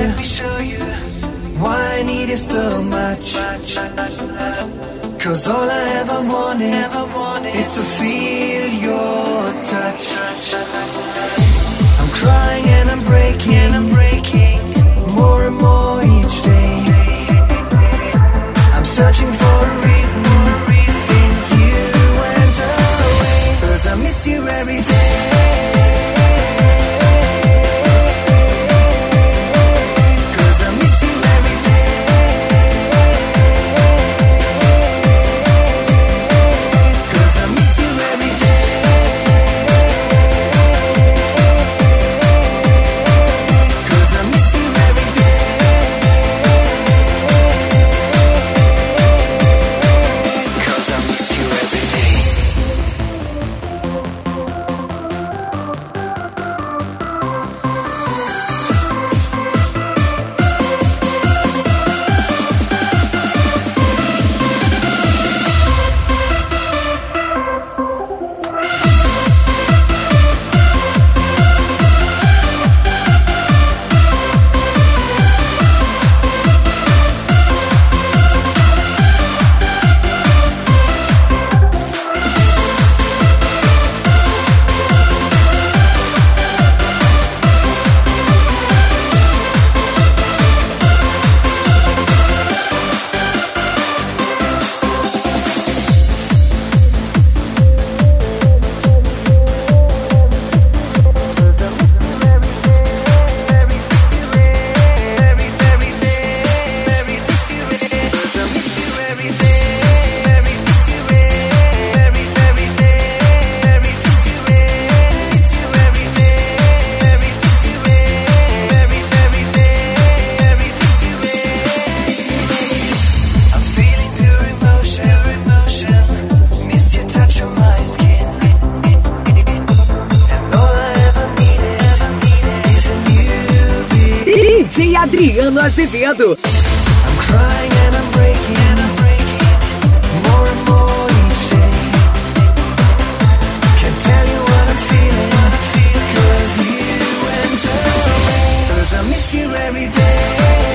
why I need you so much. 'Cause all I ever wanted is to feel your touch. I'm crying and I'm breaking more and more each day. I'm searching for a reason since you went away. 'Cause I miss you every day. Adriano Azevedo. I'm crying and I'm breaking more and more each day. Can't tell you what I'm feeling 'cause you went away. 'Cause I miss you every day.